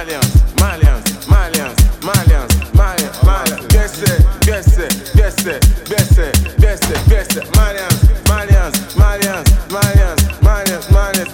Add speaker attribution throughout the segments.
Speaker 1: Malians, Malians, Malians, Malians, Malians, Malians. Gesse, Malians, Malians, Malians, Malians, Malians, Malians.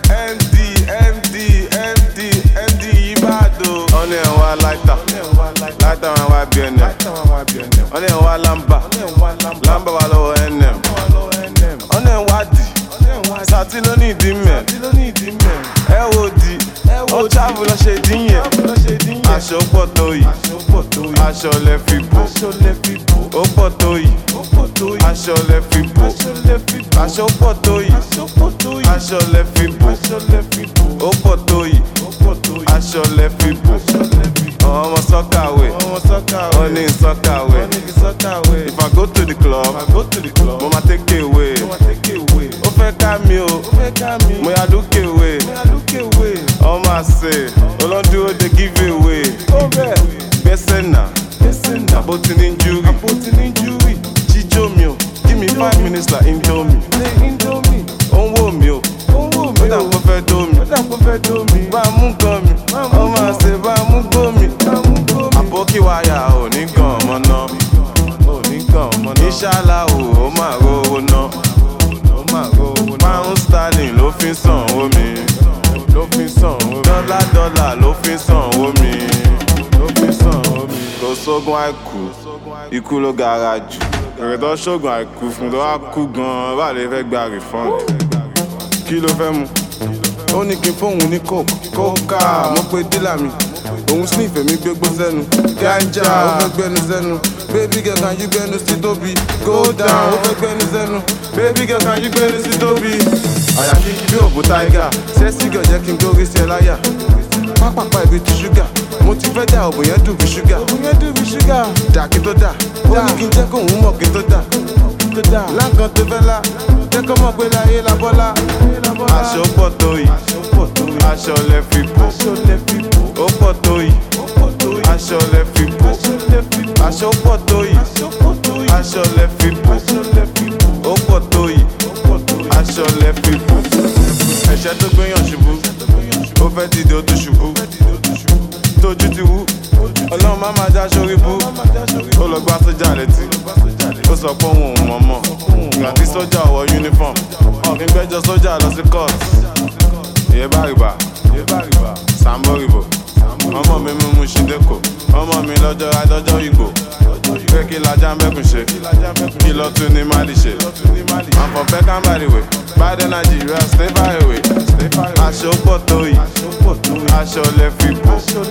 Speaker 1: MD, Ibado. On est en lighter, lighter en wa BNM. On est en lamba, lamba wa lo NM. On est en wadi, sati lo ni di men. LOD, o travel lo ṣe dín yẹn. Aṣọ pọ̀ tó yìí, aṣọ lẹ fi bò. Ó pọ̀ tó yìí, aṣọ lẹ fi bò. Aṣọ pọ̀ tó yìí, aṣọ lẹ fi bò. Ó pọ̀ tó yìí, aṣọ lẹ fi bò. Ọmọ sọ́kàwé, ó ní sọ́kàwé. If I go to the club, mo ma take away. Ó fẹ́ ká mi o, mo ya look away. Ọmọ àṣẹ, olóńdúró dey give away. Gbẹ́sẹ̀ náà, àbótí ní injury. Jíjó mi o, give me 5 minutes like Indomie. Ó ń wò mí o, ó dà kó fẹ́ dó mi. Bá a mú gan mi, ọmọ àṣẹ bá a mú gbó mi. Àbókí wáyà ò ní gan ọmọ náà. Ìṣàlá o, ó máa rówó ná. Pound sterling ló fi ń sanwó mi. Dọ́là ló fi ń sanwó mi. Kò sógun àìkú, ikú ló gara jù. Èrè tó ṣógun àìkú fún tó wá kú gan-an, bá lè fẹ́ gba refund. Kí ló fẹ́ mu? Ó ní kí n fóun ní kókà, mo pe dílà mi. Òun sniff èmi gbégbó sẹ́nu. Ganja, ó fẹ́ gbẹnu sẹ́nu. Baby girl, can you gbẹnu sí tóbi? Go down, ó fẹ́ gbẹnu sẹ́nu. Baby girl, can you gbẹnu sí tóbi? Àyà kíkí bí òbú tiger. Sexy girl jẹ́ kí n gbórí sí ẹ láyà. Pápápá ibi ti ṣúgà. Mo ti fẹ́ dà òbò yẹn dùn bí ṣúgà. Dà kí tó dà. Ó ní kí n jẹ́ kóun mọ̀ kí tó dà. Láǹkan tó fẹ́ la. Jẹ́ kó mọ̀ pé láyé la bọ́lá. Aṣọ pọ̀ tó yìí. Aṣọ lẹ fi bò. Ó pọ̀ tó yìí. Aṣọ lẹ fi bò. Aṣọ pọ̀ tó yìí. Aṣọ lẹ fi bò. Ó pọ̀ tó yìí. Aṣọ lẹ fi bò. Ẹ̀ṣẹ̀ tó gbéyàn ṣubú. Ó fẹ́ dìde ó tó ṣubú. Tójú ti wú. Ọlọ́run má máa já sórí bú. Ó lọ gbá sójà létí. Ó sọ pé òun ò mọ̀ mọ̀. Ìgbà tí sójà wọ uniform. Ọ̀gbìn gbẹ́jọ́ sójà lọ sí court. Ìyẹ́ bá rìbà. Sambo rìbò. Ọmọ mi mú ṣídẹ́kọ̀. Ọmọ mi lọ́jọ́ adọ́jọ́ ìgbò. Pé kí lajá mẹ́kùn ṣe. Kí lọ tún ní Mali ṣe. I'm from Peckham by the way. By the Nigeria, stay far away. Aṣọ pọ̀ tó yìí. Aṣọ lẹ fi bò.